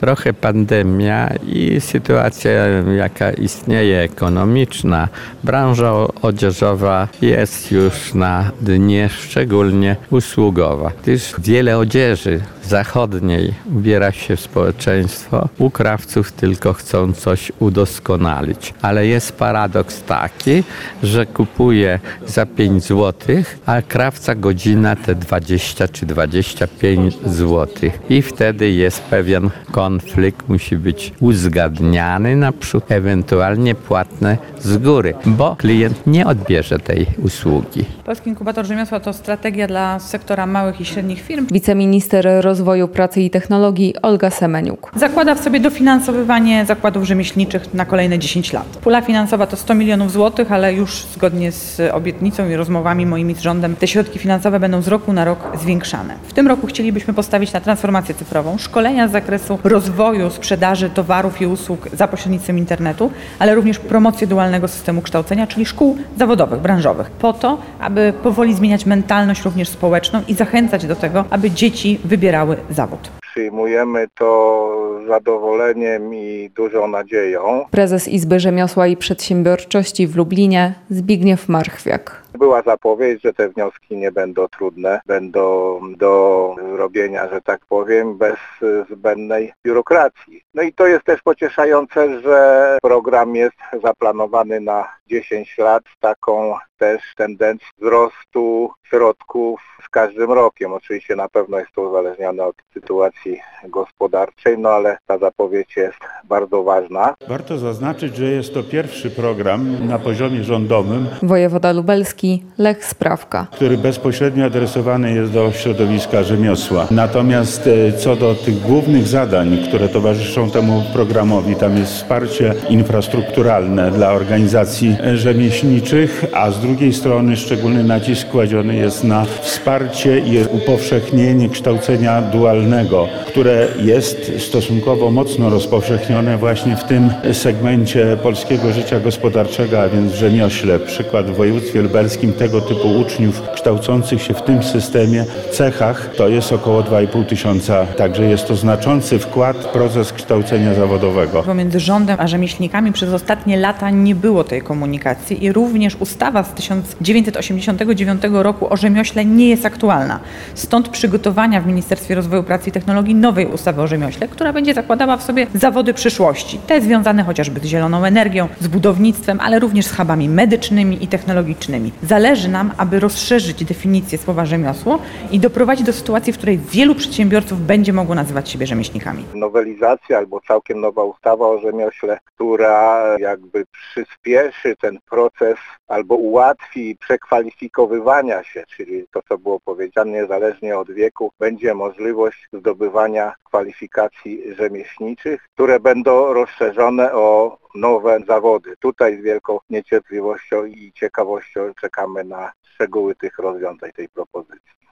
trochę pandemia i sytuacja, jaka istnieje ekonomiczna. Branża odzieżowa jest już na dnie, szczególnie usługowa, gdyż wiele odzieży zachodniej ubiera się w społeczeństwo. U krawców tylko chcą coś udoskonalić. Ale jest paradoks taki, że kupuje za 5 zł, a krawca godzina te 20 czy 25 zł. I wtedy jest pewien konflikt, musi być uzgadniany naprzód, ewentualnie płatne z góry, bo klient nie odbierze tej usługi. Polski Inkubator Rzemiosła to strategia dla sektora małych i średnich firm. Wiceminister Rozwoju Pracy i Technologii Olga Semeniuk. Zakłada w sobie dofinansowywanie zakładów rzemieślniczych na kolejne 10 lat. Pula finansowa to 100 milionów złotych, ale już zgodnie z obietnicą i rozmowami moimi z rządem te środki finansowe będą z roku na rok zwiększane. W tym roku chcielibyśmy postawić na transformację cyfrową, szkolenia z zakresu rozwoju, sprzedaży towarów i usług za pośrednictwem internetu, ale również promocję dualnego systemu kształcenia, czyli szkół zawodowych, branżowych, po to, aby powoli zmieniać mentalność również społeczną i zachęcać do tego, aby dzieci wybierały zawód. Przyjmujemy to z zadowoleniem i dużą nadzieją. Prezes Izby Rzemiosła i Przedsiębiorczości w Lublinie Zbigniew Marchwiak. Była zapowiedź, że te wnioski nie będą trudne, będą do robienia, że tak powiem, bez zbędnej biurokracji. No i to jest też pocieszające, że program jest zaplanowany na 10 lat z taką też tendencją wzrostu środków z każdym rokiem. Oczywiście na pewno jest to uzależnione od sytuacji gospodarczej, no ale ta zapowiedź jest bardzo ważna. Warto zaznaczyć, że jest to pierwszy program na poziomie rządowym, Wojewoda lubelski Lech Sprawka, który bezpośrednio adresowany jest do środowiska rzemiosła. Natomiast co do tych głównych zadań, które towarzyszą temu programowi, tam jest wsparcie infrastrukturalne dla organizacji rzemieślniczych, a z drugiej strony szczególny nacisk kładziony jest na wsparcie i upowszechnienie kształcenia dualnego, które jest stosunkowo mocno rozpowszechnione właśnie w tym segmencie polskiego życia gospodarczego, a więc w rzemiośle. Przykład w województwie lubelskim tego typu uczniów kształcących się w tym systemie, cechach, to jest około 2,5 tysiąca. Także jest to znaczący wkład w proces kształcenia zawodowego. Pomiędzy rządem a rzemieślnikami przez ostatnie lata nie było tej komunikacji i również ustawa z 1989 roku o rzemiośle nie jest aktualna. Stąd przygotowania w Ministerstwie Rozwoju Pracy i Technologii nowej ustawy o rzemiośle, która będzie zakładała w sobie zawody przyszłości. Te związane chociażby z zieloną energią, z budownictwem, ale również z hubami medycznymi i technologicznymi. Zależy nam, aby rozszerzyć definicję słowa rzemiosło i doprowadzić do sytuacji, w której wielu przedsiębiorców będzie mogło nazywać siebie rzemieślnikami. Nowelizacja albo całkiem nowa ustawa o rzemiośle, która jakby przyspieszy ten proces albo ułatwi przekwalifikowywania się, czyli to, co było powiedziane, niezależnie od wieku, będzie możliwość zdobywania kwalifikacji rzemieślniczych, które będą rozszerzone o nowe zawody. Tutaj z wielką niecierpliwością i ciekawością czekamy na szczegóły tych rozwiązań, tej propozycji.